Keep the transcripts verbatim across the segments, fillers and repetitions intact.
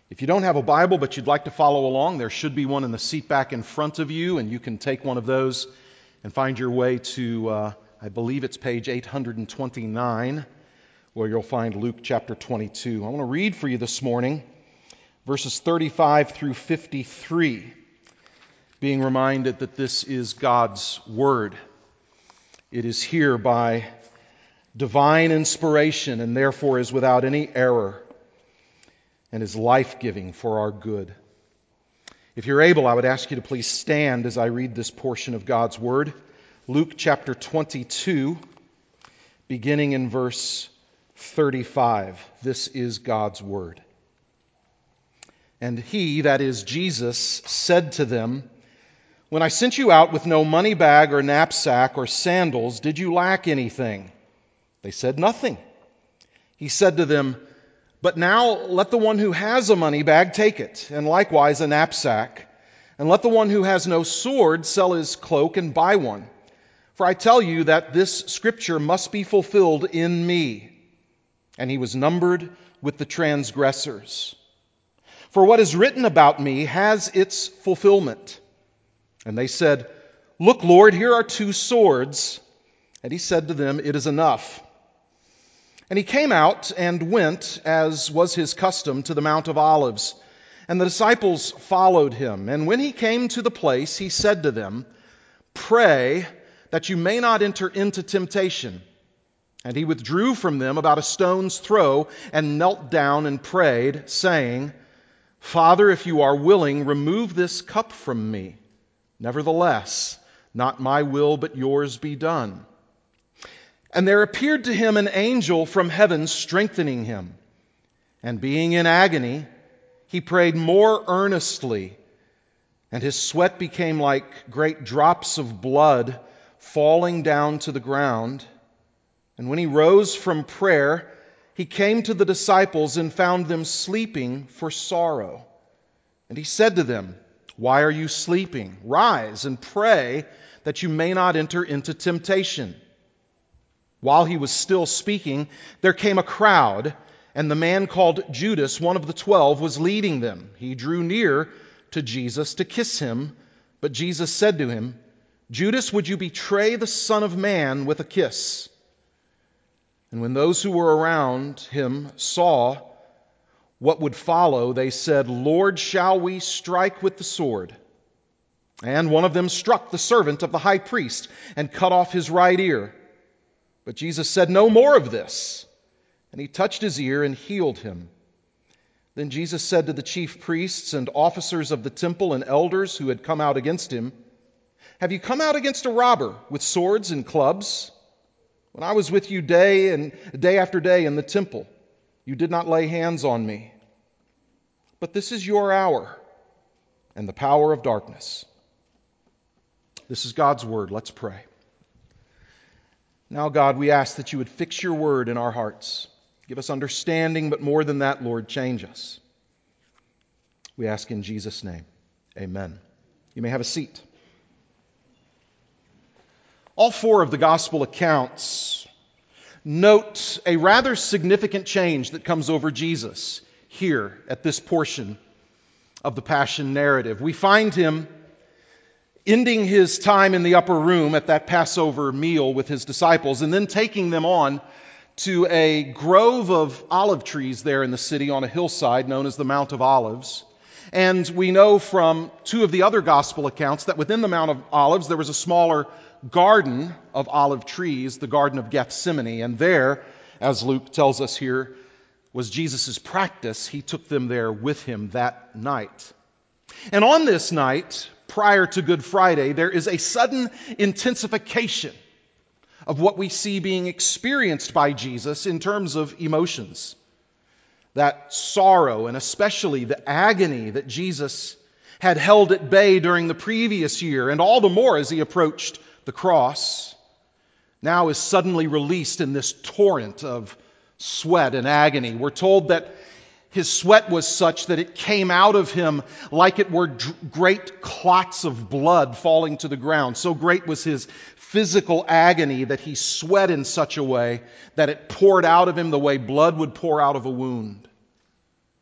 If you don't have a Bible but you'd like to follow along, there should be one in the seat back in front of you, and you can take one of those and find your way to, uh, I believe it's page eight hundred twenty-nine, where you'll find Luke chapter twenty-two. I want to read for you this morning verses thirty-five through fifty-three, being reminded that this is God's Word. It is here by divine inspiration and therefore is without any error, and is life-giving for our good. If you're able, I would ask you to please stand as I read this portion of God's Word. Luke chapter twenty-two, beginning in verse thirty-five. This is God's Word. And he, that is Jesus, said to them, "When I sent you out with no money bag or knapsack or sandals, did you lack anything?" They said, "Nothing." He said to them, "But now let the one who has a money bag take it, and likewise a knapsack. And let the one who has no sword sell his cloak and buy one. For I tell you that this scripture must be fulfilled in me." And he was numbered with the transgressors. For what is written about me has its fulfillment. And they said, "Look, Lord, here are two swords." And he said to them, "It is enough." And he came out and went, as was his custom, to the Mount of Olives. And the disciples followed him. And when he came to the place, he said to them, "Pray that you may not enter into temptation." And he withdrew from them about a stone's throw and knelt down and prayed, saying, "Father, if you are willing, remove this cup from me. Nevertheless, not my will, but yours be done." And there appeared to him an angel from heaven strengthening him. And being in agony, he prayed more earnestly, and his sweat became like great drops of blood falling down to the ground. And when he rose from prayer, he came to the disciples and found them sleeping for sorrow. And he said to them, "Why are you sleeping? Rise and pray that you may not enter into temptation." While he was still speaking, there came a crowd, and the man called Judas, one of the twelve, was leading them. He drew near to Jesus to kiss him, but Jesus said to him, "Judas, would you betray the Son of Man with a kiss?" And when those who were around him saw what would follow, they said, "Lord, shall we strike with the sword?" And one of them struck the servant of the high priest and cut off his right ear. But Jesus said, "No more of this." And he touched his ear and healed him. Then Jesus said to the chief priests and officers of the temple and elders who had come out against him, "Have you come out against a robber with swords and clubs? When I was with you day and day after day in the temple, you did not lay hands on me. But this is your hour and the power of darkness." This is God's word. Let's pray. Now, God, we ask that you would fix your word in our hearts. Give us understanding, but more than that, Lord, change us. We ask in Jesus' name. Amen. You may have a seat. All four of the gospel accounts note a rather significant change that comes over Jesus here at this portion of the Passion narrative. We find him ending his time in the upper room at that Passover meal with his disciples, and then taking them on to a grove of olive trees there in the city on a hillside known as the Mount of Olives. And we know from two of the other gospel accounts that within the Mount of Olives there was a smaller garden of olive trees, the Garden of Gethsemane. And there, as Luke tells us here, was Jesus' practice. He took them there with him that night. And on this night, prior to Good Friday, there is a sudden intensification of what we see being experienced by Jesus in terms of emotions. That sorrow, and especially the agony that Jesus had held at bay during the previous year, and all the more as he approached the cross, now is suddenly released in this torrent of sweat and agony. We're told that his sweat was such that it came out of him like it were d- great clots of blood falling to the ground. So great was his physical agony that he sweat in such a way that it poured out of him the way blood would pour out of a wound.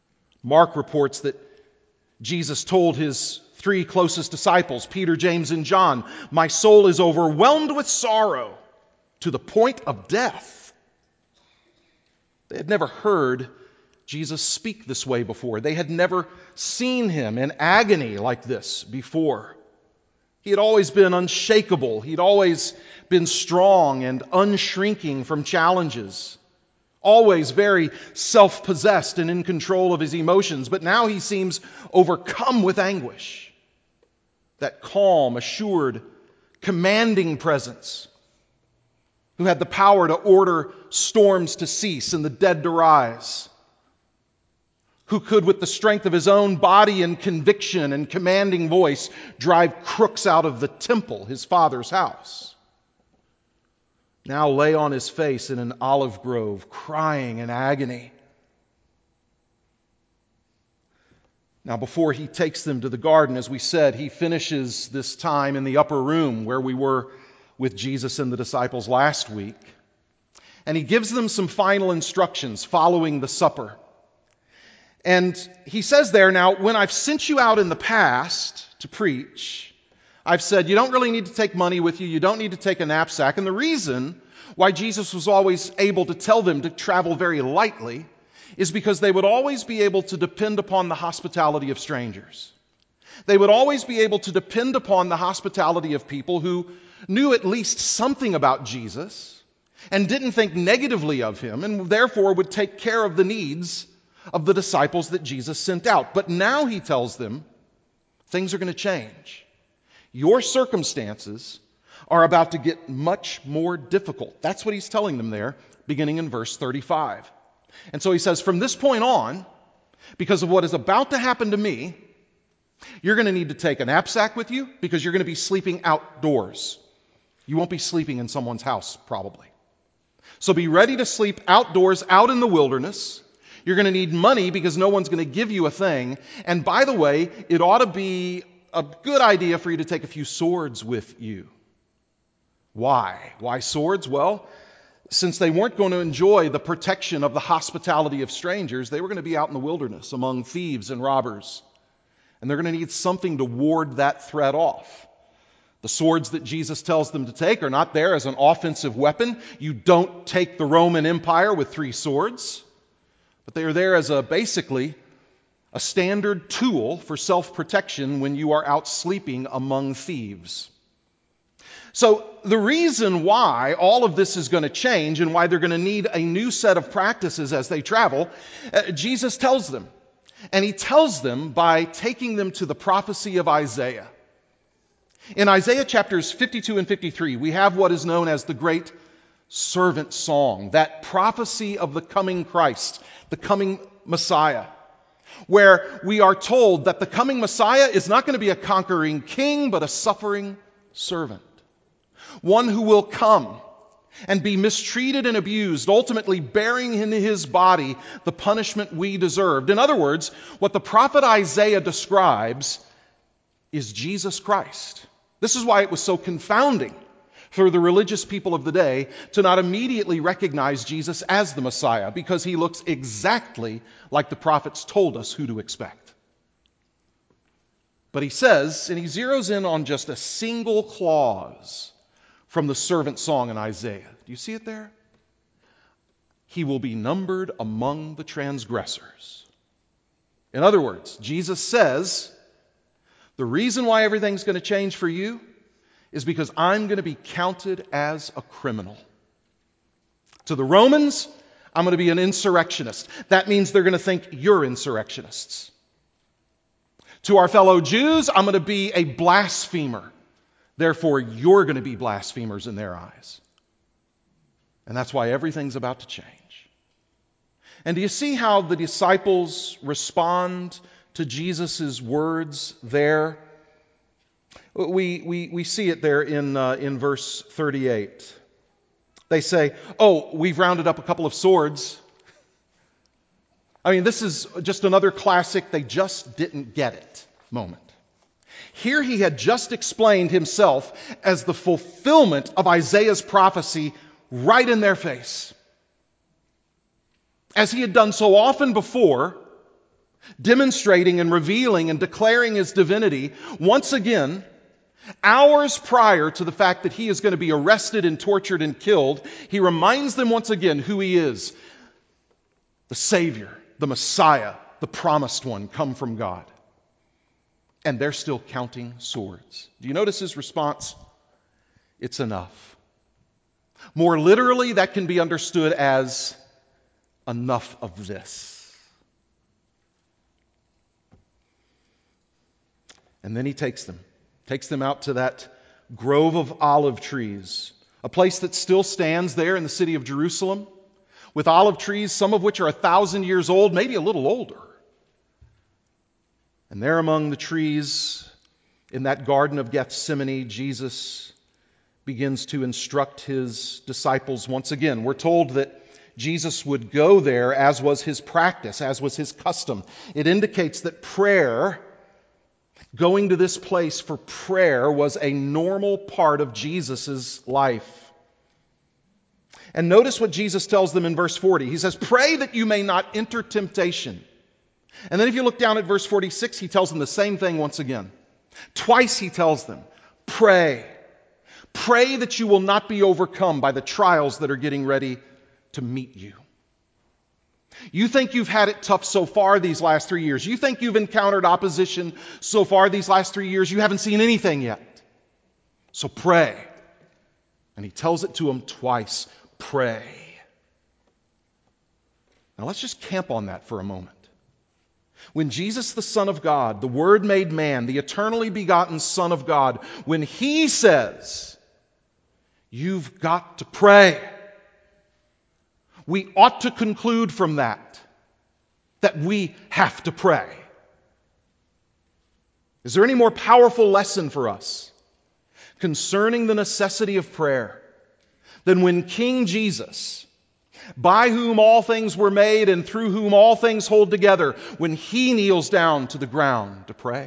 Mark reports that Jesus told his three closest disciples, Peter, James, and John, "My soul is overwhelmed with sorrow to the point of death." They had never heard Jesus speak this way before. They had never seen him in agony like this before. He had always been unshakable. He'd always been strong and unshrinking from challenges. Always very self-possessed and in control of his emotions. But now he seems overcome with anguish. That calm, assured, commanding presence who had the power to order storms to cease and the dead to rise, who could, with the strength of his own body and conviction and commanding voice, drive crooks out of the temple, his Father's house, now lay on his face in an olive grove, crying in agony. Now, before he takes them to the garden, as we said, he finishes this time in the upper room where we were with Jesus and the disciples last week. And he gives them some final instructions following the supper. And he says there, "Now, when I've sent you out in the past to preach, I've said you don't really need to take money with you. You don't need to take a knapsack." And the reason why Jesus was always able to tell them to travel very lightly is because they would always be able to depend upon the hospitality of strangers. They would always be able to depend upon the hospitality of people who knew at least something about Jesus and didn't think negatively of him, and therefore would take care of the needs of the disciples that Jesus sent out. But now he tells them things are going to change. Your circumstances are about to get much more difficult. That's what he's telling them there, beginning in verse thirty-five. And so he says, from this point on, because of what is about to happen to me, you're going to need to take a knapsack with you because you're going to be sleeping outdoors. You won't be sleeping in someone's house, probably. So be ready to sleep outdoors, out in the wilderness. You're going to need money because no one's going to give you a thing. And by the way, it ought to be a good idea for you to take a few swords with you. Why? Why swords? Well, since they weren't going to enjoy the protection of the hospitality of strangers, they were going to be out in the wilderness among thieves and robbers. And they're going to need something to ward that threat off. The swords that Jesus tells them to take are not there as an offensive weapon. You don't take the Roman Empire with three swords. But they are there as a basically a standard tool for self-protection when you are out sleeping among thieves. So the reason why all of this is going to change and why they're going to need a new set of practices as they travel, uh, Jesus tells them. And he tells them by taking them to the prophecy of Isaiah. In Isaiah chapters fifty-two and fifty-three, we have what is known as the great servant song, that prophecy of the coming Christ, the coming Messiah, where we are told that the coming Messiah is not going to be a conquering king, but a suffering servant. One who will come and be mistreated and abused, ultimately bearing in his body the punishment we deserved. In other words, what the prophet Isaiah describes is Jesus Christ. This is why it was so confounding for the religious people of the day to not immediately recognize Jesus as the Messiah, because he looks exactly like the prophets told us who to expect. But he says, and he zeroes in on just a single clause from the servant song in Isaiah. Do you see it there? He will be numbered among the transgressors. In other words, Jesus says, the reason why everything's going to change for you is because I'm going to be counted as a criminal. To the Romans, I'm going to be an insurrectionist. That means they're going to think you're insurrectionists. To our fellow Jews, I'm going to be a blasphemer. Therefore, you're going to be blasphemers in their eyes. And that's why everything's about to change. And do you see how the disciples respond to Jesus' words there? We, we, we see it there in, uh, in verse thirty-eight. They say, oh, we've rounded up a couple of swords. I mean, this is just another classic they just didn't get it moment. Here he had just explained himself as the fulfillment of Isaiah's prophecy right in their face. As he had done so often before, demonstrating and revealing and declaring his divinity once again, hours prior to the fact that he is going to be arrested and tortured and killed. He reminds them once again who he is: the Savior, the Messiah, the promised one, come from God. And they're still counting swords. Do you notice his response? It's enough. More literally, that can be understood as enough of this. And then he takes them, takes them out to that grove of olive trees, a place that still stands there in the city of Jerusalem, with olive trees, some of which are a thousand years old, maybe a little older. And there among the trees, in that Garden of Gethsemane, Jesus begins to instruct his disciples once again. We're told that Jesus would go there as was his practice, as was his custom. It indicates that prayer, going to this place for prayer, was a normal part of Jesus' life. And notice what Jesus tells them in verse forty. He says, "Pray that you may not enter temptation." And then if you look down at verse forty-six, he tells them the same thing once again. Twice he tells them, pray. Pray that you will not be overcome by the trials that are getting ready to meet you. You think you've had it tough so far these last three years. You think you've encountered opposition so far these last three years. You haven't seen anything yet. So pray. And he tells it to them twice. Pray. Now let's just camp on that for a moment. When Jesus, the Son of God, the Word made man, the eternally begotten Son of God, when he says, you've got to pray, we ought to conclude from that that we have to pray. Is there any more powerful lesson for us concerning the necessity of prayer than when King Jesus, by whom all things were made and through whom all things hold together, when he kneels down to the ground to pray?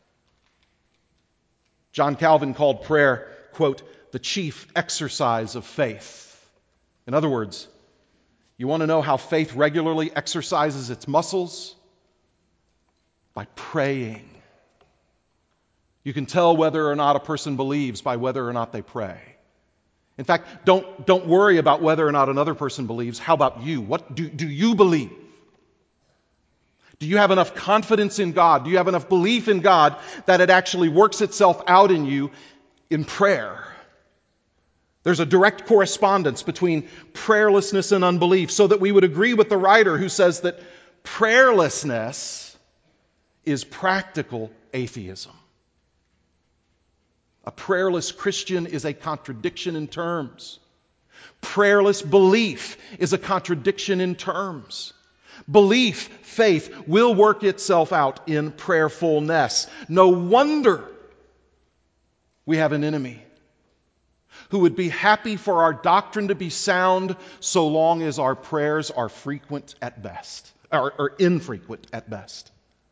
John Calvin called prayer, quote, the chief exercise of faith. In other words, you want to know how faith regularly exercises its muscles? By praying. You can tell whether or not a person believes by whether or not they pray. In fact, don't, don't worry about whether or not another person believes. How about you? What do, do you believe? Do you have enough confidence in God? Do you have enough belief in God that it actually works itself out in you in prayer? There's a direct correspondence between prayerlessness and unbelief, so that we would agree with the writer who says that prayerlessness is practical atheism. A prayerless Christian is a contradiction in terms. Prayerless belief is a contradiction in terms. Belief, faith, will work itself out in prayerfulness. No wonder we have an enemy who would be happy for our doctrine to be sound so long as our prayers are frequent at best, or, or infrequent at best.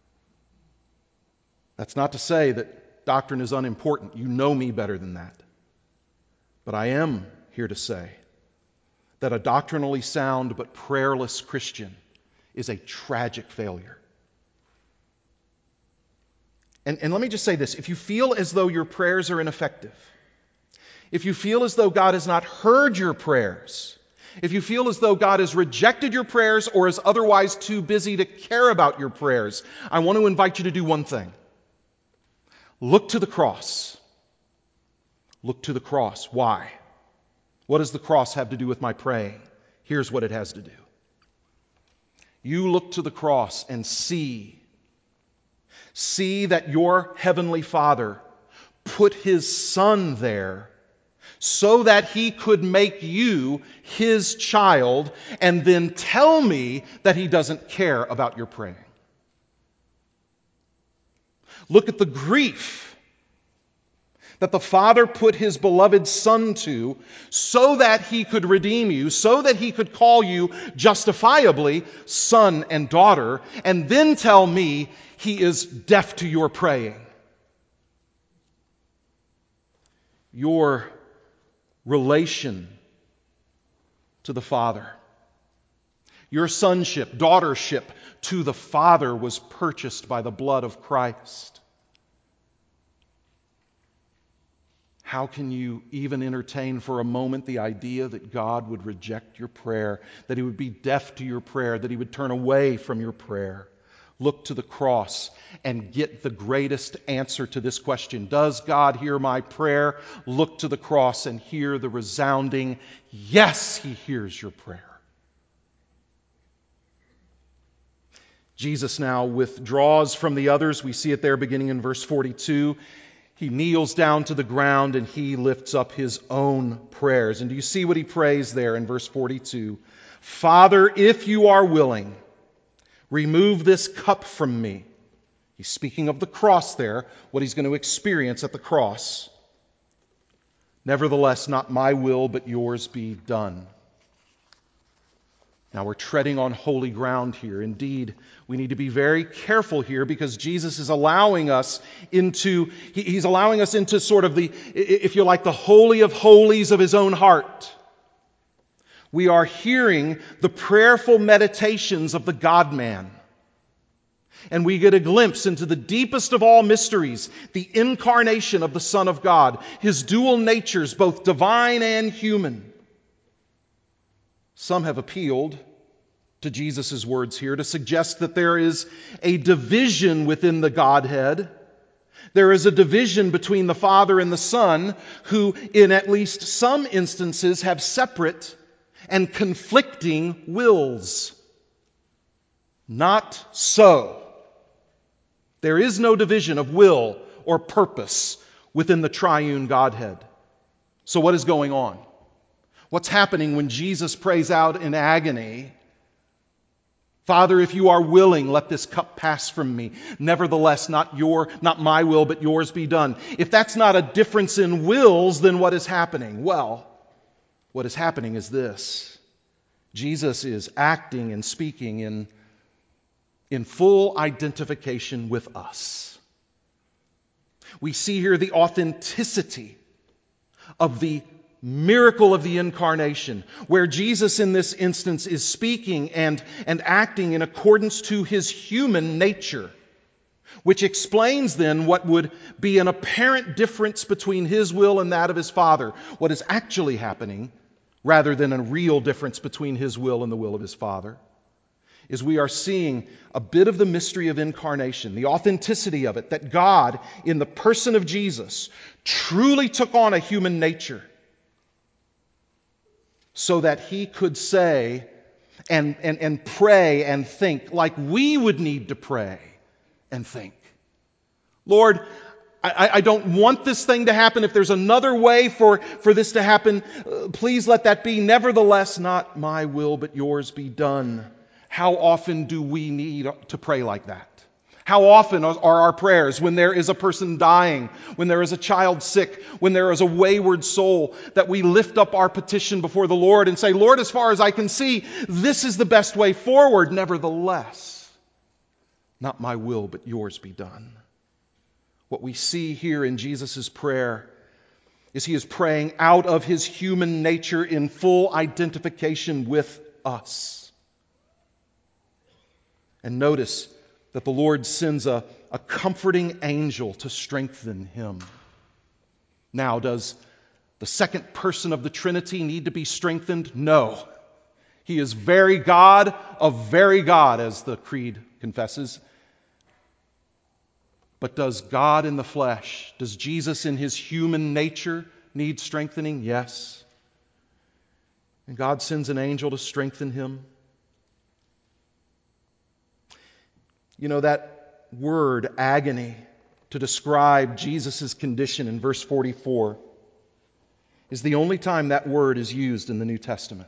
That's not to say that doctrine is unimportant. You know me better than that. But I am here to say that a doctrinally sound but prayerless Christian is a tragic failure. And, and let me just say this. If you feel as though your prayers are ineffective, if you feel as though God has not heard your prayers, if you feel as though God has rejected your prayers or is otherwise too busy to care about your prayers, I want to invite you to do one thing. Look to the cross. Look to the cross. Why? What does the cross have to do with my praying? Here's what it has to do. You look to the cross and see, see that your heavenly Father put his Son there so that he could make you his child, and then tell me that he doesn't care about your praying. Look at the grief that the Father put his beloved Son to so that he could redeem you, so that he could call you justifiably son and daughter, and then tell me he is deaf to your praying. Your relation to the Father, Your sonship, daughtership to the Father was purchased by the blood of Christ. How can you even entertain for a moment the idea that God would reject your prayer, that He would be deaf to your prayer, that He would turn away from your prayer? Look to the cross and get the greatest answer to this question. Does God hear my prayer? Look to the cross and hear the resounding, yes, He hears your prayer. Jesus now withdraws from the others. We see it there beginning in verse forty-two. He kneels down to the ground and He lifts up His own prayers. And do you see what He prays there in verse forty-two? Father, if you are willing, remove this cup from me. He's speaking of the cross there, what He's going to experience at the cross. Nevertheless, not my will, but yours be done. Now we're treading on holy ground here. Indeed, we need to be very careful here because Jesus is allowing us into, He's allowing us into sort of the, if you like, the holy of holies of His own heart. We are hearing the prayerful meditations of the God-man. And we get a glimpse into the deepest of all mysteries, the incarnation of the Son of God, His dual natures, both divine and human. Some have appealed to Jesus' words here to suggest that there is a division within the Godhead. There is a division between the Father and the Son, who in at least some instances have separate and conflicting wills. Not so. There is no division of will or purpose within the triune Godhead. So what is going on? What's happening when Jesus prays out in agony, Father, if you are willing, let this cup pass from me. Nevertheless, not your, not my will, but yours be done. If that's not a difference in wills, then what is happening? Well, what is happening is this. Jesus is acting and speaking in, in full identification with us. We see here the authenticity of the miracle of the incarnation, where Jesus in this instance is speaking and, and acting in accordance to His human nature, which explains then what would be an apparent difference between His will and that of His Father. What is actually happening, rather than a real difference between His will and the will of His Father, is we are seeing a bit of the mystery of incarnation, the authenticity of it, that God, in the person of Jesus, truly took on a human nature, so that He could say and, and, and pray and think like we would need to pray and think. Lord, I, I don't want this thing to happen. If there's another way for, for this to happen, uh, please let that be. Nevertheless, not my will, but yours be done. How often do we need to pray like that? How often are our prayers when there is a person dying, when there is a child sick, when there is a wayward soul, that we lift up our petition before the Lord and say, Lord, as far as I can see, this is the best way forward. Nevertheless, not my will, but yours be done. What we see here in Jesus' prayer is He is praying out of His human nature in full identification with us. And notice that the Lord sends a, a comforting angel to strengthen Him. Now, does the second person of the Trinity need to be strengthened? No. He is very God of very God, as the Creed confesses. But does God in the flesh, does Jesus in His human nature need strengthening? Yes. And God sends an angel to strengthen Him. You know, that word, agony, to describe Jesus' condition in verse forty-four is the only time that word is used in the New Testament.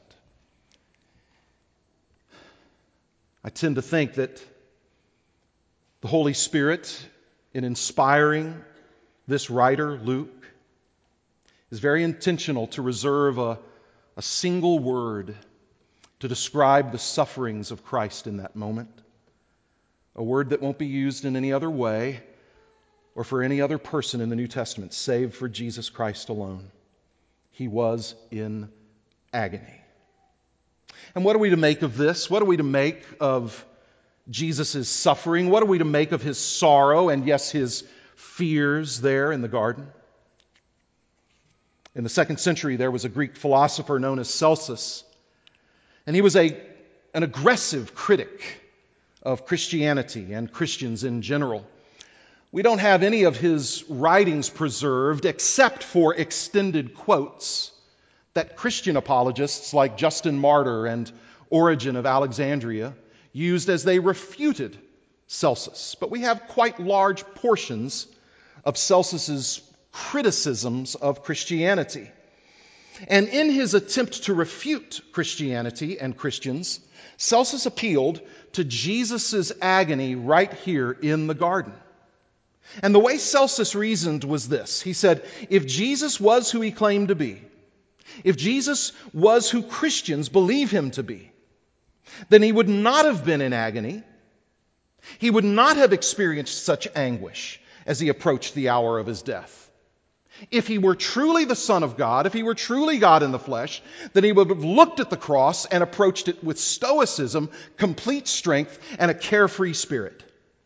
I tend to think that the Holy Spirit, in inspiring this writer, Luke, is very intentional to reserve a, a single word to describe the sufferings of Christ in that moment. A word that won't be used in any other way or for any other person in the New Testament, save for Jesus Christ alone. He was in agony. And what are we to make of this? What are we to make of Jesus' suffering? What are we to make of his sorrow and, yes, his fears there in the garden? In the second century, there was a Greek philosopher known as Celsus, and he was a, an aggressive critic of Christianity and Christians in general. We don't have any of his writings preserved except for extended quotes that Christian apologists like Justin Martyr and Origen of Alexandria used as they refuted Celsus. But we have quite large portions of Celsus's criticisms of Christianity. And in his attempt to refute Christianity and Christians, Celsus appealed to Jesus' agony right here in the garden. And the way Celsus reasoned was this. He said, if Jesus was who he claimed to be, if Jesus was who Christians believe him to be, then he would not have been in agony. He would not have experienced such anguish as he approached the hour of his death. If he were truly the Son of God, if he were truly God in the flesh, then he would have looked at the cross and approached it with stoicism, complete strength, and a carefree spirit.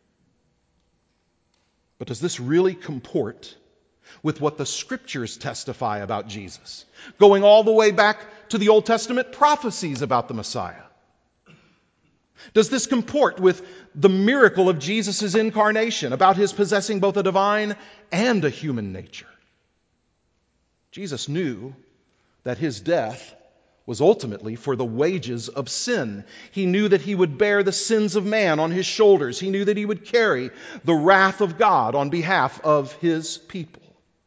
But does this really comport with what the Scriptures testify about Jesus, going all the way back to the Old Testament prophecies about the Messiah? Does this comport with the miracle of Jesus' incarnation, about his possessing both a divine and a human nature? Jesus knew that his death was ultimately for the wages of sin. He knew that he would bear the sins of man on his shoulders. He knew that he would carry the wrath of God on behalf of his people.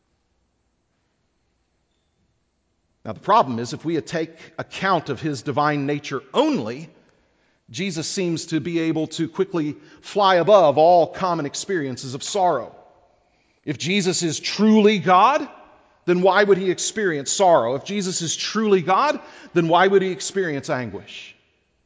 Now, the problem is, if we take account of his divine nature only, Jesus seems to be able to quickly fly above all common experiences of sorrow. If Jesus is truly God, then why would he experience sorrow? If Jesus is truly God, then why would he experience anguish?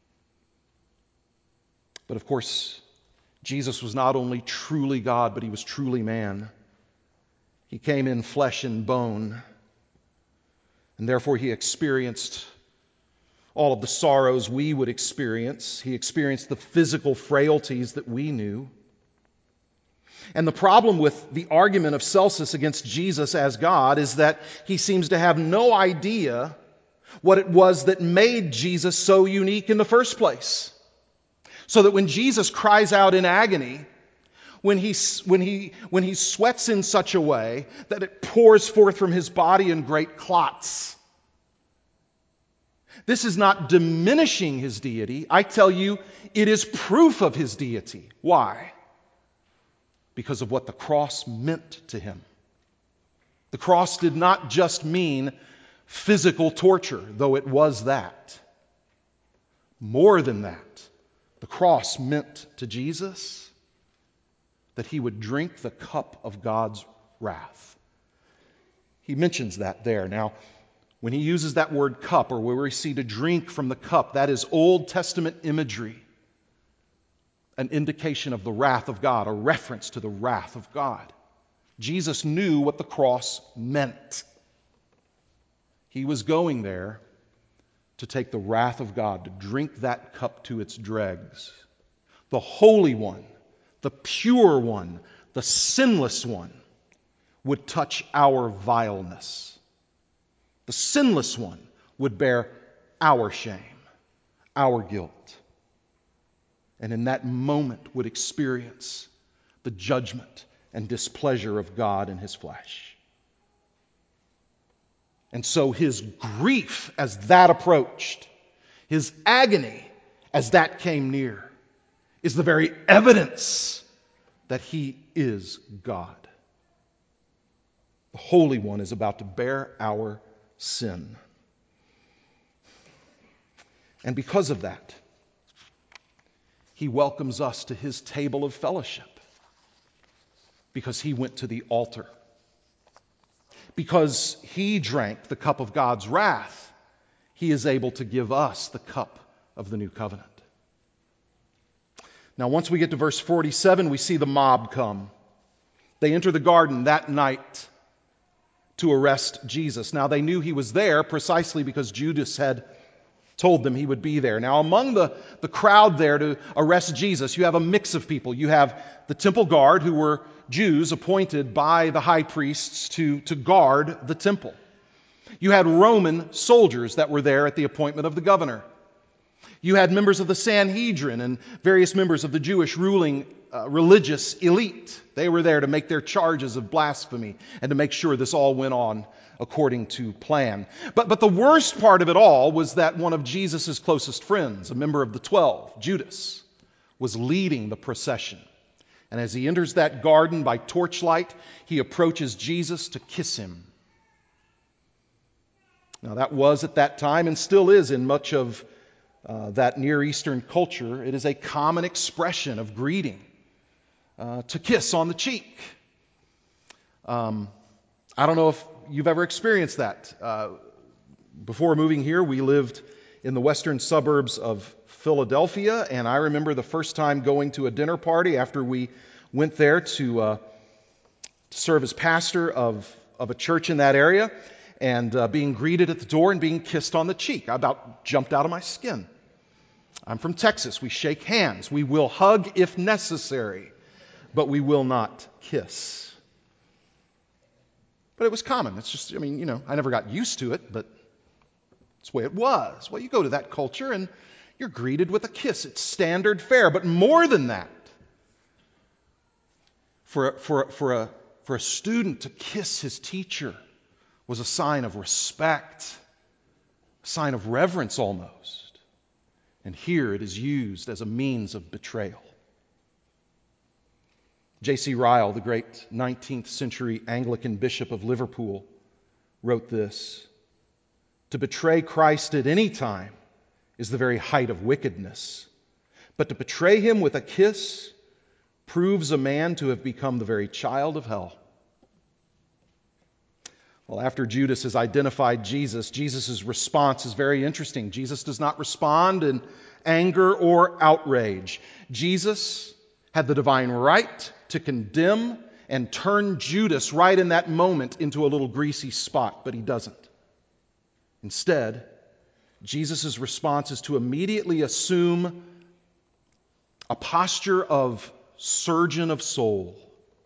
But of course, Jesus was not only truly God, but he was truly man. He came in flesh and bone, and therefore he experienced all of the sorrows we would experience. He experienced the physical frailties that we knew. And the problem with the argument of Celsus against Jesus as God is that he seems to have no idea what it was that made Jesus so unique in the first place. So that when Jesus cries out in agony, when he, when he, when he sweats in such a way that it pours forth from his body in great clots, this is not diminishing his deity. I tell you, it is proof of his deity. Why? Because of what the cross meant to him. The cross did not just mean physical torture, though it was that. More than that, the cross meant to Jesus that he would drink the cup of God's wrath. He mentions that there. Now, when he uses that word cup, or where we see to drink from the cup, that is Old Testament imagery. An indication of the wrath of God, a reference to the wrath of God. Jesus knew what the cross meant. He was going there to take the wrath of God, to drink that cup to its dregs. The Holy One, the pure One, the sinless One would touch our vileness. The sinless One would bear our shame, our guilt. And in that moment would experience the judgment and displeasure of God in his flesh. And so his grief as that approached, his agony as that came near, is the very evidence that he is God. The Holy One is about to bear our sin. And because of that, he welcomes us to his table of fellowship because he went to the altar. Because he drank the cup of God's wrath, he is able to give us the cup of the new covenant. Now, once we get to verse forty-seven, we see the mob come. They enter the garden that night to arrest Jesus. Now, they knew he was there precisely because Judas had told them he would be there. Now, among the, the crowd there to arrest Jesus, you have a mix of people. You have the temple guard, who were Jews appointed by the high priests to, to guard the temple. You had Roman soldiers that were there at the appointment of the governor. You had members of the Sanhedrin and various members of the Jewish ruling uh, religious elite. They were there to make their charges of blasphemy and to make sure this all went on according to plan. But, but the worst part of it all was that one of Jesus' closest friends, a member of the twelve, Judas, was leading the procession. And as he enters that garden by torchlight, he approaches Jesus to kiss him. Now, that was at that time and still is in much of uh, that Near Eastern culture. It is a common expression of greeting, uh, to kiss on the cheek. Um, I don't know if you've ever experienced that. Uh, before moving here, we lived in the western suburbs of Philadelphia, and I remember the first time going to a dinner party after we went there to, uh, to serve as pastor of, of a church in that area, and uh, being greeted at the door and being kissed on the cheek. I about jumped out of my skin. I'm from Texas. We shake hands. We will hug if necessary, but we will not kiss. But it was common. It's just, I mean, you know, I never got used to it, but it's the way it was. Well, you go to that culture and you're greeted with a kiss. It's standard fare. But more than that, for, for, for, a, for a student to kiss his teacher was a sign of respect, a sign of reverence almost. And here it is used as a means of betrayal. J C Ryle, the great nineteenth century Anglican bishop of Liverpool, wrote this: "To betray Christ at any time is the very height of wickedness, but to betray him with a kiss proves a man to have become the very child of hell." Well, after Judas has identified Jesus, Jesus' response is very interesting. Jesus does not respond in anger or outrage. Jesus had the divine right to condemn and turn Judas right in that moment into a little greasy spot, but he doesn't. Instead, Jesus' response is to immediately assume a posture of surgeon of soul.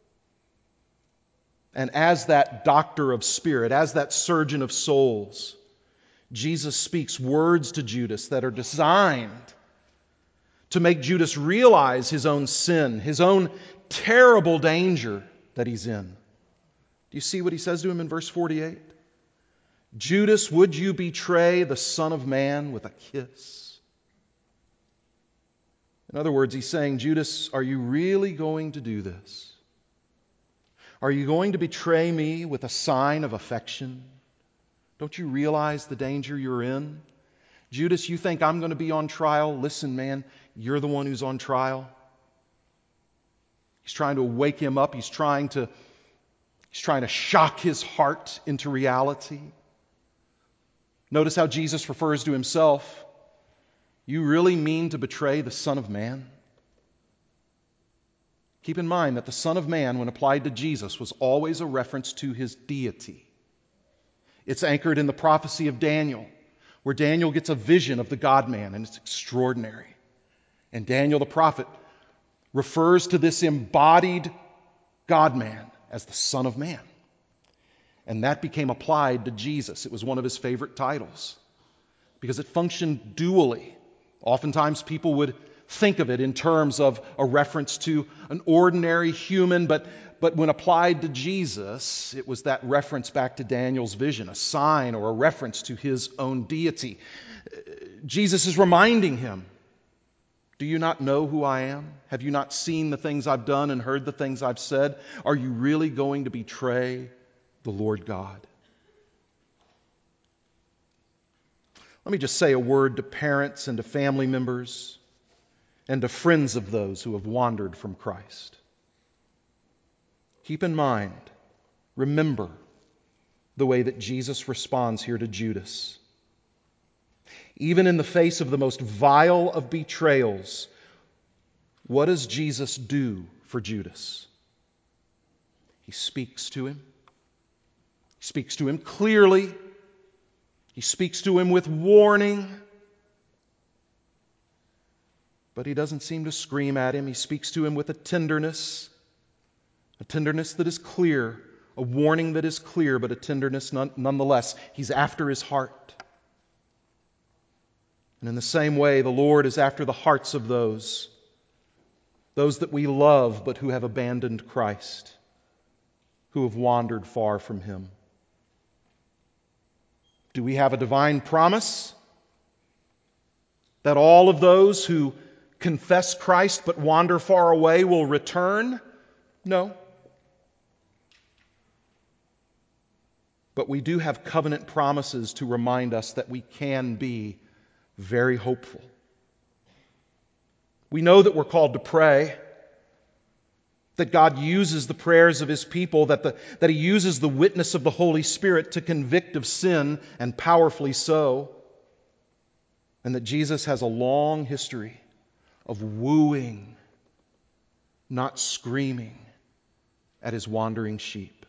And as that doctor of spirit, as that surgeon of souls, Jesus speaks words to Judas that are designed to make Judas realize his own sin, his own terrible danger that he's in. Do you see what he says to him in verse forty-eight? "Judas, would you betray the Son of Man with a kiss?" In other words, he's saying, Judas, are you really going to do this? Are you going to betray me with a sign of affection? Don't you realize the danger you're in? Judas, you think I'm going to be on trial? Listen, man, you're the one who's on trial. He's trying to wake him up. He's trying to, he's trying to shock his heart into reality. Notice how Jesus refers to himself. You really mean to betray the Son of Man? Keep in mind that the Son of Man, when applied to Jesus, was always a reference to his deity. It's anchored in the prophecy of Daniel, where Daniel gets a vision of the God-man, and it's extraordinary. And Daniel the prophet refers to this embodied God-man as the Son of Man. And that became applied to Jesus. It was one of his favorite titles because it functioned dually. Oftentimes people would think of it in terms of a reference to an ordinary human, but, but when applied to Jesus, it was that reference back to Daniel's vision, a sign or a reference to his own deity. Jesus is reminding him, do you not know who I am? Have you not seen the things I've done and heard the things I've said? Are you really going to betray the Lord God? Let me just say a word to parents and to family members and to friends of those who have wandered from Christ. Keep in mind, remember the way that Jesus responds here to Judas. Even in the face of the most vile of betrayals, what does Jesus do for Judas? He speaks to him. He speaks to him clearly. He speaks to him with warning. But he doesn't seem to scream at him. He speaks to him with a tenderness, a tenderness that is clear, a warning that is clear, but a tenderness none, nonetheless. He's after his heart. And in the same way, the Lord is after the hearts of those, those that we love but who have abandoned Christ, who have wandered far from Him. Do we have a divine promise that all of those who confess Christ but wander far away will return? No. But we do have covenant promises to remind us that we can be very hopeful. We know that we're called to pray, that God uses the prayers of His people, that, the, that He uses the witness of the Holy Spirit to convict of sin, and powerfully so, and that Jesus has a long history of wooing, not screaming, at His wandering sheep.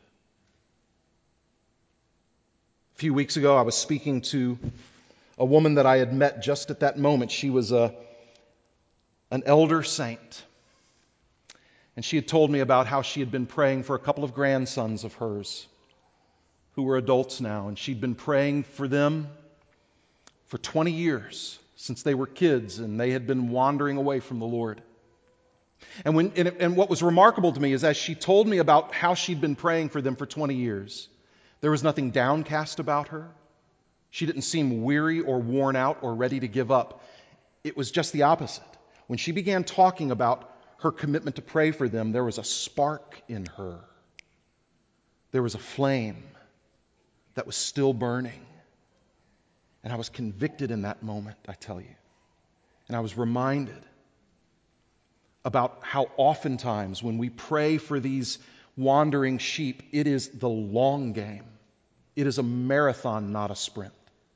A few weeks ago, I was speaking to a woman that I had met just at that moment. She was a, an elder saint. And she had told me about how she had been praying for a couple of grandsons of hers who were adults now. And she'd been praying for them for twenty years, since they were kids and they had been wandering away from the Lord. And, when, and, and what was remarkable to me is as she told me about how she'd been praying for them for twenty years, there was nothing downcast about her. She didn't seem weary or worn out or ready to give up. It was just the opposite. When she began talking about her commitment to pray for them, there was a spark in her. There was a flame that was still burning. And I was convicted in that moment, I tell you. And I was reminded about how oftentimes when we pray for these wandering sheep, it is the long game. It is a marathon, not a sprint.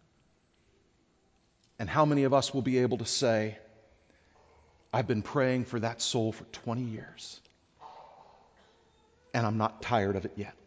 And how many of us will be able to say, I've been praying for that soul for twenty years, and I'm not tired of it yet.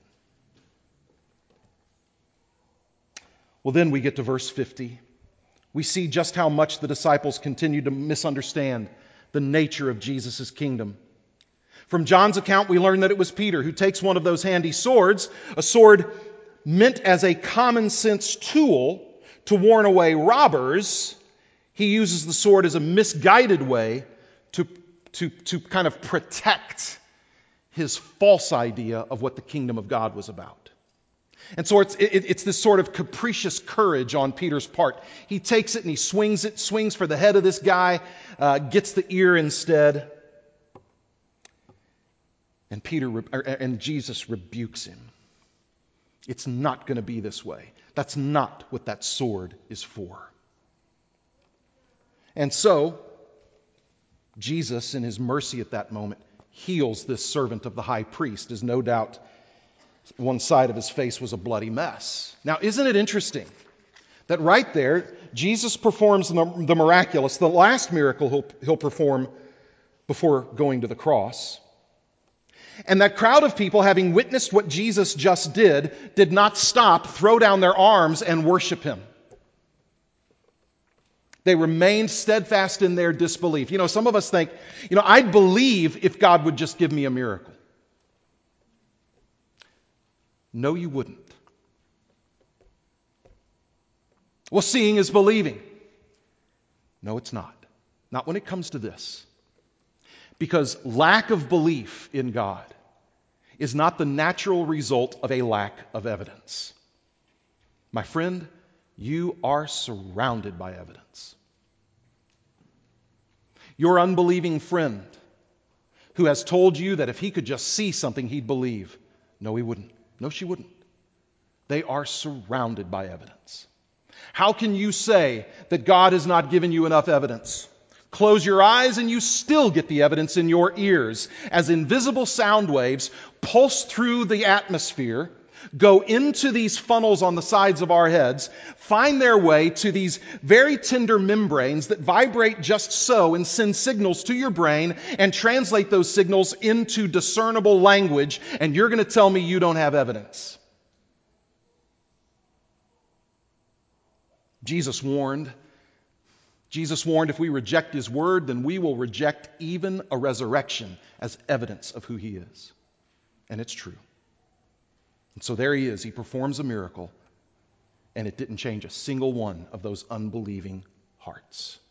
Well, then we get to verse fifty. We see just how much the disciples continue to misunderstand the nature of Jesus' kingdom. From John's account, we learn that it was Peter who takes one of those handy swords, a sword meant as a common sense tool to warn away robbers. He uses the sword as a misguided way to, to, to kind of protect his false idea of what the kingdom of God was about. And so it's, it, it's this sort of capricious courage on Peter's part. He takes it and he swings it, swings for the head of this guy, uh, gets the ear instead. And Peter and Jesus rebukes him. It's not going to be this way. That's not what that sword is for. And so, Jesus, in His mercy at that moment, heals this servant of the high priest, as no doubt one side of his face was a bloody mess. Now, isn't it interesting that right there, Jesus performs the miraculous, the last miracle he'll, he'll perform before going to the cross. And that crowd of people, having witnessed what Jesus just did, did not stop, throw down their arms, and worship Him. They remained steadfast in their disbelief. You know, some of us think, you know, I'd believe if God would just give me a miracle. No, you wouldn't. Well, seeing is believing. No, it's not. Not when it comes to this. Because lack of belief in God is not the natural result of a lack of evidence. My friend, you are surrounded by evidence. Your unbelieving friend who has told you that if he could just see something, he'd believe. No, he wouldn't. No, she wouldn't. They are surrounded by evidence. How can you say that God has not given you enough evidence? Close your eyes and you still get the evidence in your ears as invisible sound waves pulse through the atmosphere, go into these funnels on the sides of our heads, find their way to these very tender membranes that vibrate just so and send signals to your brain and translate those signals into discernible language, and you're going to tell me you don't have evidence. Jesus warned Jesus warned if we reject his word, then we will reject even a resurrection as evidence of who he is. And it's true. And so there he is. He performs a miracle, and it didn't change a single one of those unbelieving hearts.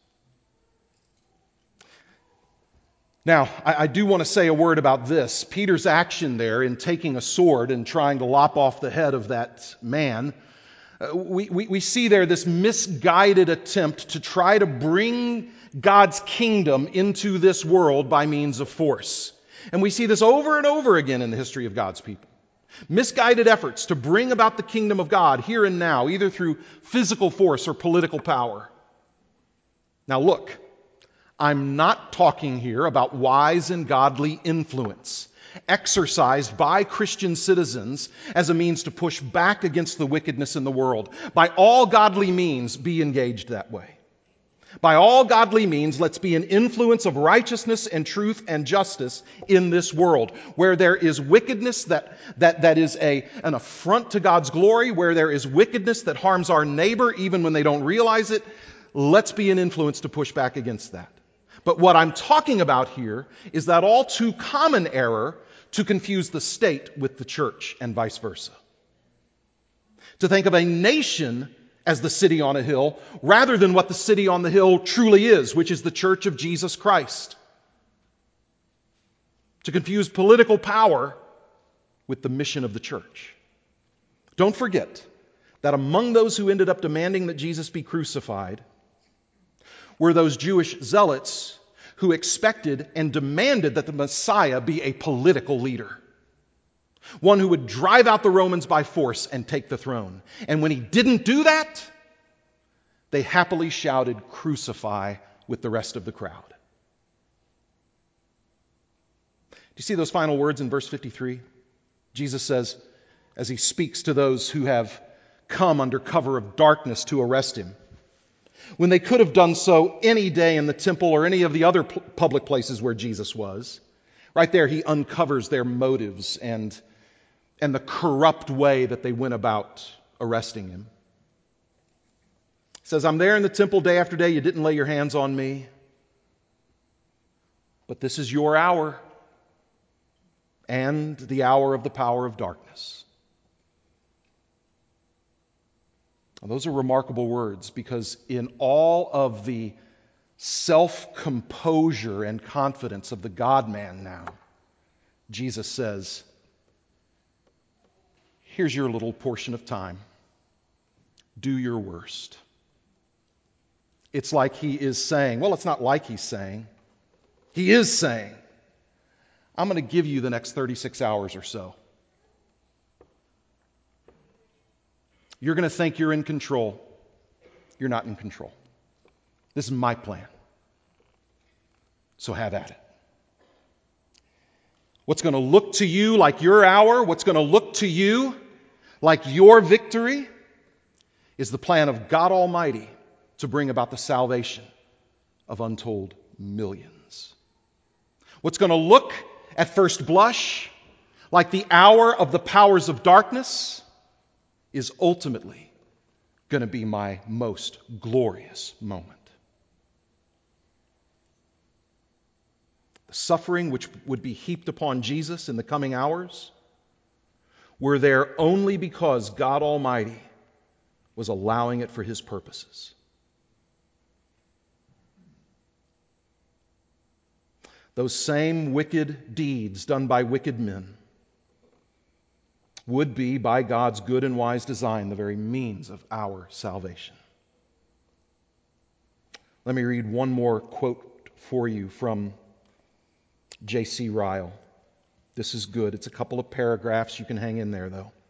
Now, I, I do want to say a word about this. Peter's action there in taking a sword and trying to lop off the head of that man, uh, we, we, we see there this misguided attempt to try to bring God's kingdom into this world by means of force. And we see this over and over again in the history of God's people. Misguided efforts to bring about the kingdom of God here and now, either through physical force or political power. Now look, I'm not talking here about wise and godly influence exercised by Christian citizens as a means to push back against the wickedness in the world. By all godly means, be engaged that way. By all godly means, let's be an influence of righteousness and truth and justice in this world. Where there is wickedness that, that, that is a, an affront to God's glory, where there is wickedness that harms our neighbor even when they don't realize it, let's be an influence to push back against that. But what I'm talking about here is that all too common error to confuse the state with the church and vice versa. To think of a nation as the city on a hill, rather than what the city on the hill truly is, which is the church of Jesus Christ. To confuse political power with the mission of the church. Don't forget that among those who ended up demanding that Jesus be crucified were those Jewish zealots who expected and demanded that the Messiah be a political leader. One who would drive out the Romans by force and take the throne. And when he didn't do that, they happily shouted, "Crucify," with the rest of the crowd. Do you see those final words in verse fifty-three? Jesus says, as he speaks to those who have come under cover of darkness to arrest him, when they could have done so any day in the temple or any of the other public places where Jesus was, right there he uncovers their motives and and the corrupt way that they went about arresting him. He says, I'm there in the temple day after day. You didn't lay your hands on me. But this is your hour and the hour of the power of darkness. Well, those are remarkable words because in all of the self-composure and confidence of the God-man now, Jesus says, here's your little portion of time. Do your worst. It's like he is saying, well, it's not like he's saying. He is saying, I'm going to give you the next thirty-six hours or so. You're going to think you're in control. You're not in control. This is my plan. So have at it. What's going to look to you like your hour, what's going to look to you like your victory, is the plan of God Almighty to bring about the salvation of untold millions. What's going to look at first blush like the hour of the powers of darkness is ultimately going to be my most glorious moment. The suffering which would be heaped upon Jesus in the coming hours were there only because God Almighty was allowing it for his purposes. Those same wicked deeds done by wicked men would be, by God's good and wise design, the very means of our salvation. Let me read one more quote for you from J C Ryle. This is good. It's a couple of paragraphs. You can hang in there, though.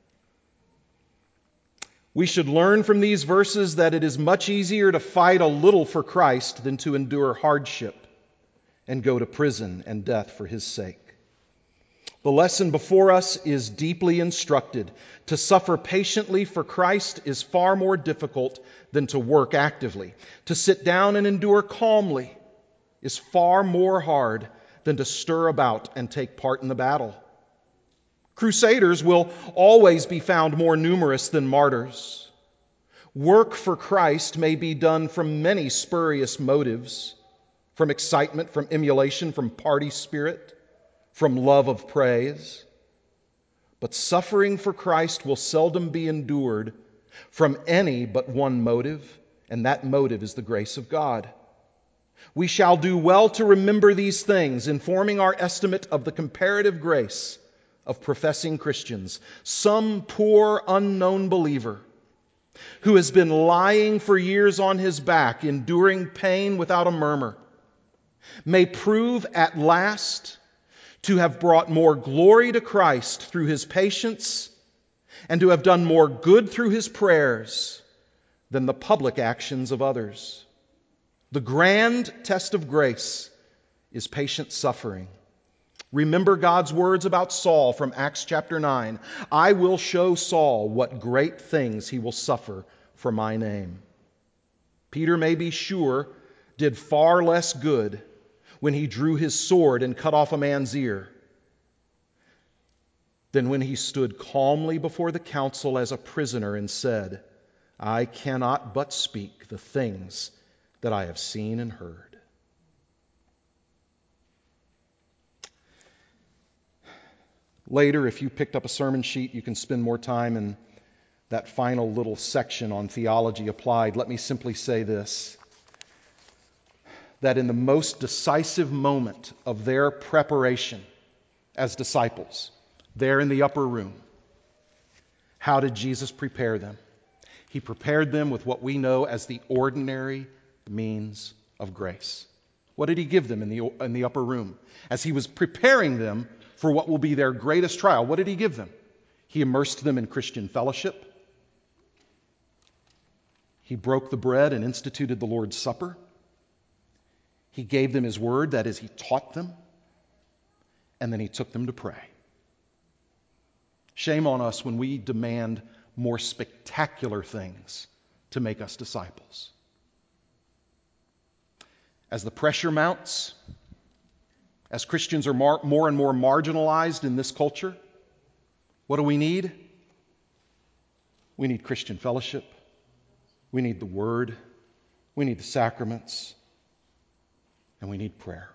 We should learn from these verses that it is much easier to fight a little for Christ than to endure hardship and go to prison and death for his sake. The lesson before us is deeply instructed. To suffer patiently for Christ is far more difficult than to work actively. To sit down and endure calmly is far more hard than to stir about and take part in the battle. Crusaders will always be found more numerous than martyrs. Work for Christ may be done from many spurious motives, from excitement, from emulation, from party spirit, from love of praise. But suffering for Christ will seldom be endured from any but one motive, and that motive is the grace of God. We shall do well to remember these things in forming our estimate of the comparative grace of professing Christians. Some poor unknown believer who has been lying for years on his back, enduring pain without a murmur, may prove at last to have brought more glory to Christ through his patience and to have done more good through his prayers than the public actions of others. The grand test of grace is patient suffering. Remember God's words about Saul from Acts chapter nine. I will show Saul what great things he will suffer for my name. Peter, may be sure, did far less good when he drew his sword and cut off a man's ear than when he stood calmly before the council as a prisoner and said, I cannot but speak the things that I have seen and heard. Later, if you picked up a sermon sheet, you can spend more time in that final little section on theology applied. Let me simply say this, that in the most decisive moment of their preparation as disciples, there in the upper room, how did Jesus prepare them? He prepared them with what we know as the ordinary means of grace. What did he give them in the, in the upper room? As he was preparing them for what will be their greatest trial, what did he give them? He immersed them in Christian fellowship. He broke the bread and instituted the Lord's Supper. He gave them his word, that is, he taught them. And then he took them to pray. Shame on us when we demand more spectacular things to make us disciples. As the pressure mounts, as Christians are more, more and more marginalized in this culture, what do we need? We need Christian fellowship. We need the Word. We need the sacraments. And we need prayer.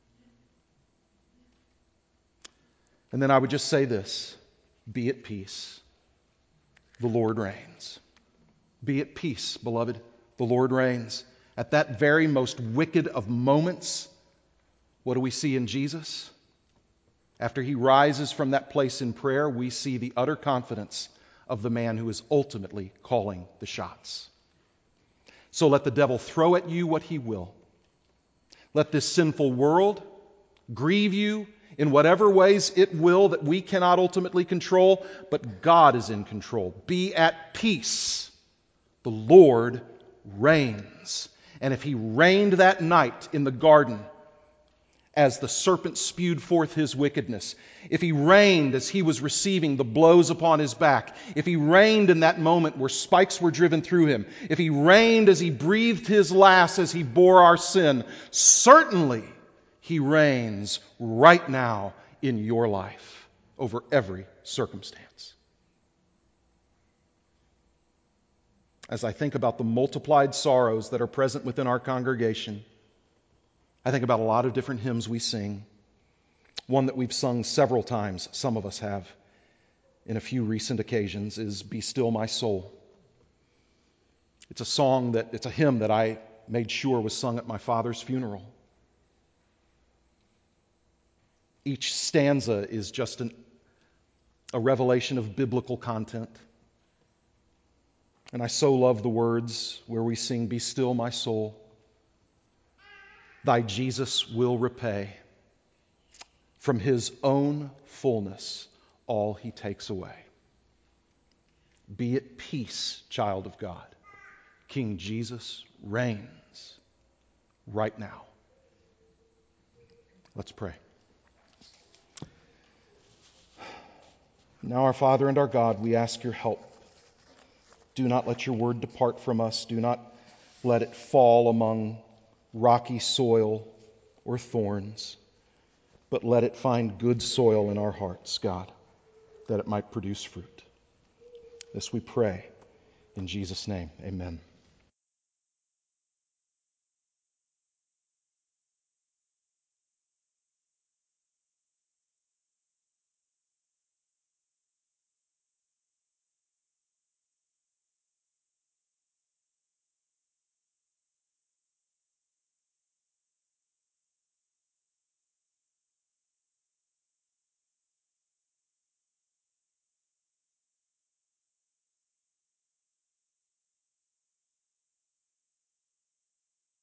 And then I would just say this, be at peace. The Lord reigns. Be at peace, beloved. The Lord reigns. At that very most wicked of moments, what do we see in Jesus? After he rises from that place in prayer, we see the utter confidence of the man who is ultimately calling the shots. So let the devil throw at you what he will. Let this sinful world grieve you in whatever ways it will that we cannot ultimately control, but God is in control. Be at peace. The Lord reigns. And if he reigned that night in the garden as the serpent spewed forth his wickedness, if he reigned as he was receiving the blows upon his back, if he reigned in that moment where spikes were driven through him, if he reigned as he breathed his last as he bore our sin, certainly he reigns right now in your life over every circumstance. As I think about the multiplied sorrows that are present within our congregation, I think about a lot of different hymns we sing. One that we've sung several times, some of us have, in a few recent occasions, is Be Still My Soul. It's a song that, it's a hymn that I made sure was sung at my father's funeral. Each stanza is just an, a revelation of biblical content. And I so love the words where we sing, Be still my soul, thy Jesus will repay. From his own fullness all he takes away. Be at peace, child of God. King Jesus reigns right now. Let's pray. Now, our Father and our God, we ask your help. Do not let your word depart from us. Do not let it fall among rocky soil or thorns, but let it find good soil in our hearts, God, that it might produce fruit. This we pray In Jesus' name, amen.